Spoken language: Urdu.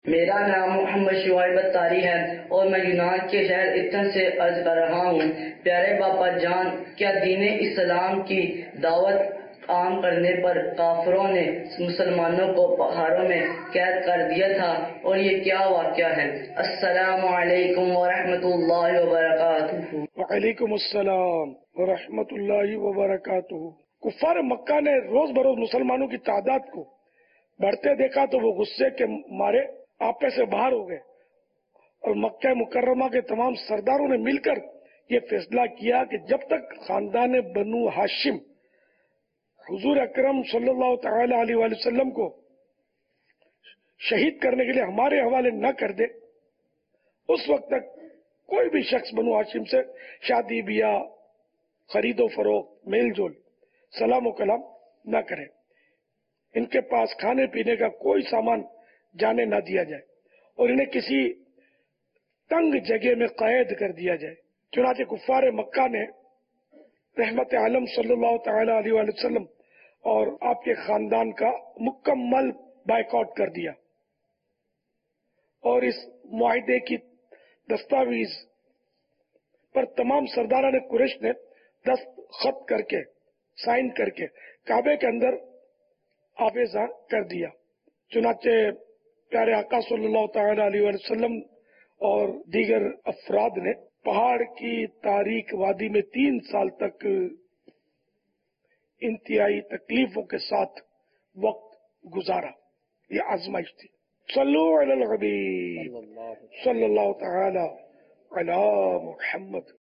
میرا نام محمد شعیب اتاری ہے اور میں یونان کے شہر ایتھن سے عرض کر رہا ہوں۔ پیارے باپا جان، کیا دین اسلام کی دعوت عام کرنے پر کافروں نے مسلمانوں کو پہاڑوں میں قید کر دیا تھا، اور یہ کیا واقعہ ہے؟ السلام علیکم ورحمۃ اللہ وبرکاتہ۔ وعلیکم السلام ورحمۃ اللہ وبرکاتہ۔ کفار مکہ نے روز بروز مسلمانوں کی تعداد کو بڑھتے دیکھا تو وہ غصے کے مارے آپے سے باہر ہو گئے، اور مکہ مکرمہ کے تمام سرداروں نے مل کر یہ فیصلہ کیا کہ جب تک خاندان بنو ہاشم حضور اکرم صلی اللہ تعالی علیہ وآلہ وسلم کو شہید کرنے کے لیے ہمارے حوالے نہ کر دے، اس وقت تک کوئی بھی شخص بنو ہاشم سے شادی بیاہ، خرید و فروخت، میل جول، سلام و کلام نہ کرے، ان کے پاس کھانے پینے کا کوئی سامان جانے نہ دیا جائے، اور انہیں کسی تنگ جگہ میں قید کر دیا جائے۔ چنانچہ کفار مکہ نے رحمت عالم صلی اللہ تعالی علیہ وآلہ وسلم اور آپ کے خاندان کا مکمل بائیکاٹ کر دیا، اور اس معاہدے کی دستاویز پر تمام سرداران قریش نے دستخط کر کے، سائن کر کے کعبے کے اندر آویزاں کر دیا۔ چنانچہ پیارے آقا صلی اللہ تعالی علیہ وآلہ وسلم اور دیگر افراد نے پہاڑ کی تاریک وادی میں 3 سال تک انتہائی تکلیفوں کے ساتھ وقت گزارا۔ یہ آزمائش تھی۔ صلو علی الحبیب صلی اللہ تعالی علی محمد۔